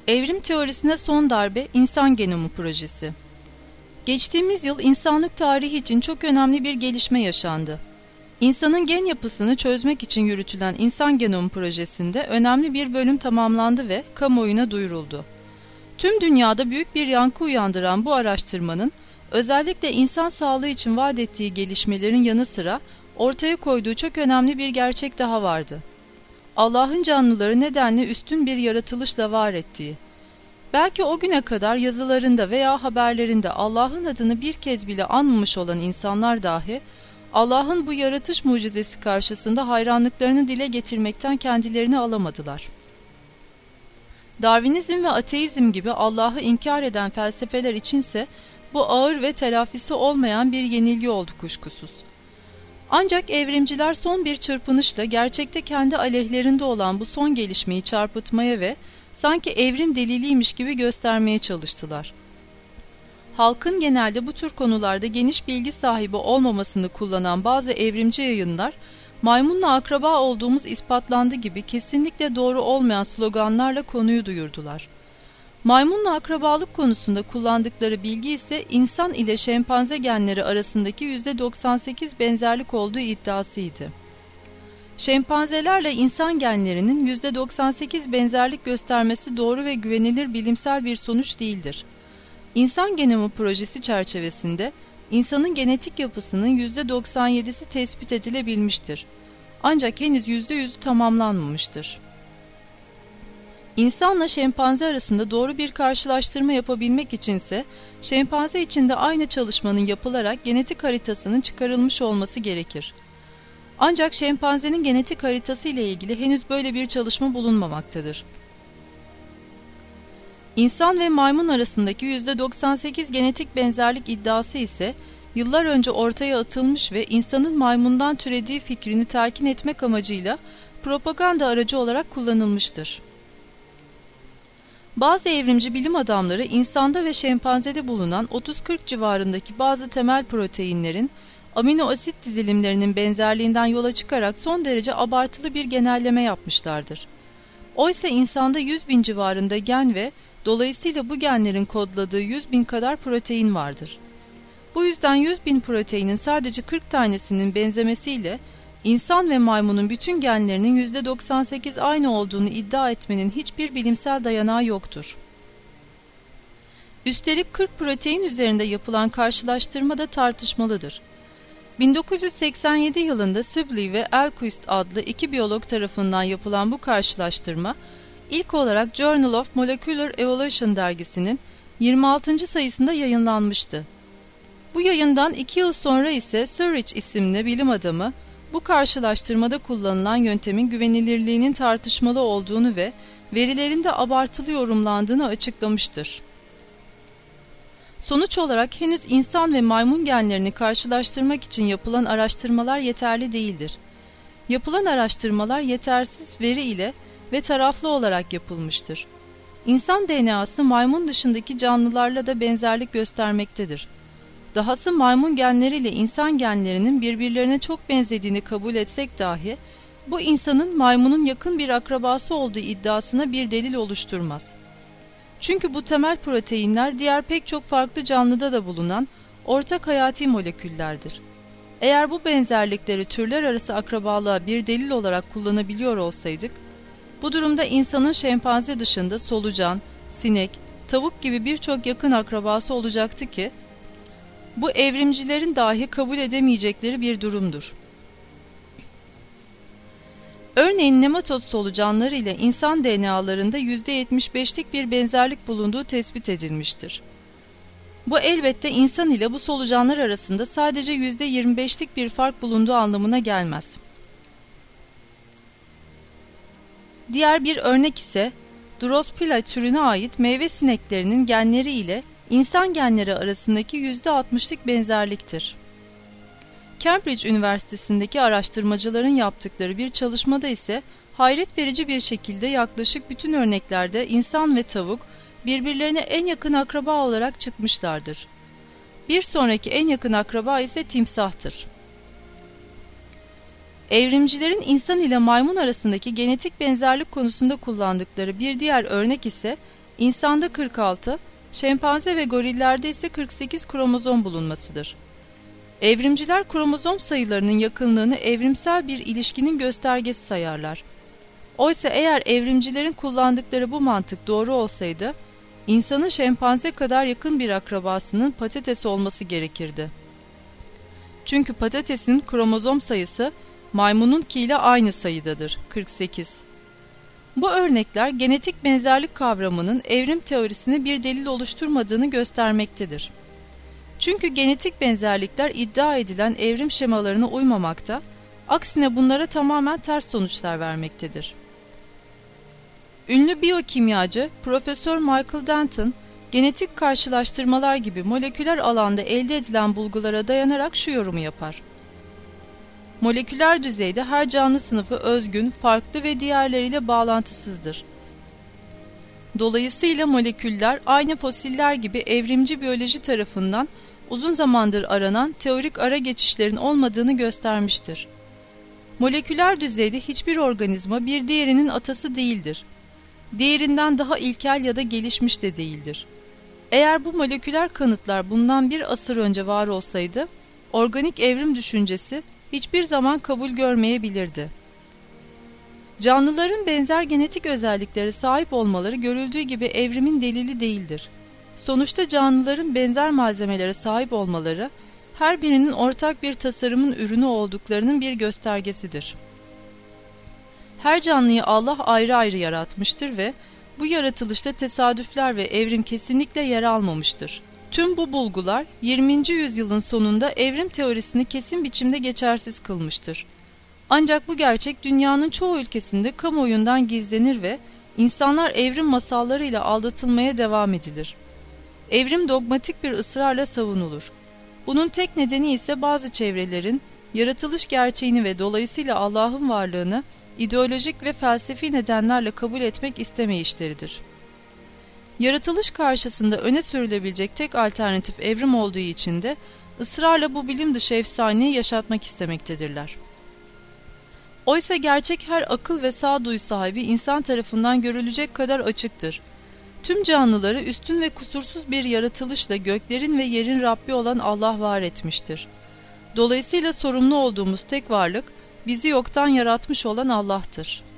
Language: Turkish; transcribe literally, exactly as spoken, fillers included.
Evrim teorisine son darbe insan genomu projesi. Geçtiğimiz yıl insanlık tarihi için çok önemli bir gelişme yaşandı. İnsanın gen yapısını çözmek için yürütülen insan genomu projesinde önemli bir bölüm tamamlandı ve kamuoyuna duyuruldu. Tüm dünyada büyük bir yankı uyandıran bu araştırmanın özellikle insan sağlığı için vaat ettiği gelişmelerin yanı sıra ortaya koyduğu çok önemli bir gerçek daha vardı. Allah'ın canlıları nedenle üstün bir yaratılışla var ettiği. Belki o güne kadar yazılarında veya haberlerinde Allah'ın adını bir kez bile anmamış olan insanlar dahi, Allah'ın bu yaratış mucizesi karşısında hayranlıklarını dile getirmekten kendilerini alamadılar. Darwinizm ve ateizm gibi Allah'ı inkar eden felsefeler içinse bu ağır ve telafisi olmayan bir yenilgi oldu kuşkusuz. Ancak evrimciler son bir çırpınışla gerçekte kendi aleyhlerinde olan bu son gelişmeyi çarpıtmaya ve sanki evrim deliliymiş gibi göstermeye çalıştılar. Halkın genelde bu tür konularda geniş bilgi sahibi olmamasını kullanan bazı evrimci yayınlar, maymunla akraba olduğumuz ispatlandı gibi kesinlikle doğru olmayan sloganlarla konuyu duyurdular. Maymunla akrabalık konusunda kullandıkları bilgi ise insan ile şempanze genleri arasındaki yüzde doksan sekiz benzerlik olduğu iddiasıydı. Şempanzelerle insan genlerinin yüzde doksan sekiz benzerlik göstermesi doğru ve güvenilir bilimsel bir sonuç değildir. İnsan genomu projesi çerçevesinde insanın genetik yapısının yüzde doksan yedisi tespit edilebilmiştir. Ancak henüz yüzde yüzü tamamlanmamıştır. İnsanla şempanze arasında doğru bir karşılaştırma yapabilmek içinse şempanze içinde aynı çalışmanın yapılarak genetik haritasının çıkarılmış olması gerekir. Ancak şempanzenin genetik haritası ile ilgili henüz böyle bir çalışma bulunmamaktadır. İnsan ve maymun arasındaki yüzde doksan sekiz genetik benzerlik iddiası ise yıllar önce ortaya atılmış ve insanın maymundan türediği fikrini telkin etmek amacıyla propaganda aracı olarak kullanılmıştır. Bazı evrimci bilim adamları insanda ve şempanzede bulunan otuz kırk civarındaki bazı temel proteinlerin amino asit dizilimlerinin benzerliğinden yola çıkarak son derece abartılı bir genelleme yapmışlardır. Oysa insanda yüz bin civarında gen ve dolayısıyla bu genlerin kodladığı yüz bin kadar protein vardır. Bu yüzden yüz bin proteinin sadece kırk tanesinin benzemesiyle İnsan ve maymunun bütün genlerinin yüzde doksan sekiz aynı olduğunu iddia etmenin hiçbir bilimsel dayanağı yoktur. Üstelik kırk protein üzerinde yapılan karşılaştırma da tartışmalıdır. bin dokuz yüz seksen yedi yılında Sibley ve Elquist adlı iki biyolog tarafından yapılan bu karşılaştırma, ilk olarak Journal of Molecular Evolution dergisinin yirmi altıncı sayısında yayınlanmıştı. Bu yayından iki yıl sonra ise Surridge isimli bilim adamı, bu karşılaştırmada kullanılan yöntemin güvenilirliğinin tartışmalı olduğunu ve verilerinde abartılı yorumlandığını açıklamıştır. Sonuç olarak henüz insan ve maymun genlerini karşılaştırmak için yapılan araştırmalar yeterli değildir. Yapılan araştırmalar yetersiz veri ile ve taraflı olarak yapılmıştır. İnsan D N A'sı maymun dışındaki canlılarla da benzerlik göstermektedir. Dahası maymun genleriyle insan genlerinin birbirlerine çok benzediğini kabul etsek dahi, bu insanın maymunun yakın bir akrabası olduğu iddiasına bir delil oluşturmaz. Çünkü bu temel proteinler diğer pek çok farklı canlıda da bulunan ortak hayati moleküllerdir. Eğer bu benzerlikleri türler arası akrabalığa bir delil olarak kullanabiliyor olsaydık, bu durumda insanın şempanze dışında solucan, sinek, tavuk gibi birçok yakın akrabası olacaktı ki, bu evrimcilerin dahi kabul edemeyecekleri bir durumdur. Örneğin nematod solucanları ile insan D N A'larında yüzde yetmiş beşlik bir benzerlik bulunduğu tespit edilmiştir. Bu elbette insan ile bu solucanlar arasında sadece yüzde yirmi beşlik bir fark bulunduğu anlamına gelmez. Diğer bir örnek ise Drosophila türüne ait meyve sineklerinin genleri ile İnsan genleri arasındaki yüzde altmışlık benzerliktir. Cambridge Üniversitesi'ndeki araştırmacıların yaptıkları bir çalışmada ise hayret verici bir şekilde yaklaşık bütün örneklerde insan ve tavuk birbirlerine en yakın akraba olarak çıkmışlardır. Bir sonraki en yakın akraba ise timsahtır. Evrimcilerin insan ile maymun arasındaki genetik benzerlik konusunda kullandıkları bir diğer örnek ise İnsanda kırk altı, şempanze ve gorillerde ise kırk sekiz kromozom bulunmasıdır. Evrimciler kromozom sayılarının yakınlığını evrimsel bir ilişkinin göstergesi sayarlar. Oysa eğer evrimcilerin kullandıkları bu mantık doğru olsaydı, insanın şempanze kadar yakın bir akrabasının patates olması gerekirdi. Çünkü patatesin kromozom sayısı maymununkiyle aynı sayıdadır, kırk sekiz. Bu örnekler genetik benzerlik kavramının evrim teorisine bir delil oluşturmadığını göstermektedir. Çünkü genetik benzerlikler iddia edilen evrim şemalarına uymamakta, aksine bunlara tamamen ters sonuçlar vermektedir. Ünlü biyokimyacı Profesör Michael Denton, genetik karşılaştırmalar gibi moleküler alanda elde edilen bulgulara dayanarak şu yorumu yapar. Moleküler düzeyde her canlı sınıfı özgün, farklı ve diğerleriyle bağlantısızdır. Dolayısıyla moleküller aynı fosiller evrimci evrimci biyoloji tarafından uzun zamandır aranan teorik ara geçişlerin olmadığını göstermiştir. Moleküler düzeyde hiçbir organizma bir diğerinin atası değildir. Diğerinden daha ilkel ya da gelişmiş de değildir. Eğer bu moleküler kanıtlar bundan bir asır önce var olsaydı, organik evrim düşüncesi hiçbir zaman kabul görmeyebilirdi. Canlıların benzer genetik özelliklere sahip olmaları görüldüğü gibi evrimin delili değildir. Sonuçta canlıların benzer malzemelere sahip olmaları, her birinin ortak bir tasarımın ürünü olduklarının bir göstergesidir. Her canlıyı Allah ayrı ayrı yaratmıştır ve bu yaratılışta tesadüfler ve evrim kesinlikle yer almamıştır. Tüm bu bulgular yirminci yüzyılın sonunda evrim teorisini kesin biçimde geçersiz kılmıştır. Ancak bu gerçek dünyanın çoğu ülkesinde kamuoyundan gizlenir ve insanlar evrim masallarıyla aldatılmaya devam edilir. Evrim dogmatik bir ısrarla savunulur. Bunun tek nedeni ise bazı çevrelerin yaratılış gerçeğini ve dolayısıyla Allah'ın varlığını ideolojik ve felsefi nedenlerle kabul etmek istemeyişleridir. Yaratılış karşısında öne sürülebilecek tek alternatif evrim olduğu için de ısrarla bu bilim dışı efsaneyi yaşatmak istemektedirler. Oysa gerçek her akıl ve sağduyu sahibi insan tarafından görülecek kadar açıktır. Tüm canlıları üstün ve kusursuz bir yaratılışla göklerin ve yerin Rabbi olan Allah var etmiştir. Dolayısıyla sorumlu olduğumuz tek varlık, bizi yoktan yaratmış olan Allah'tır.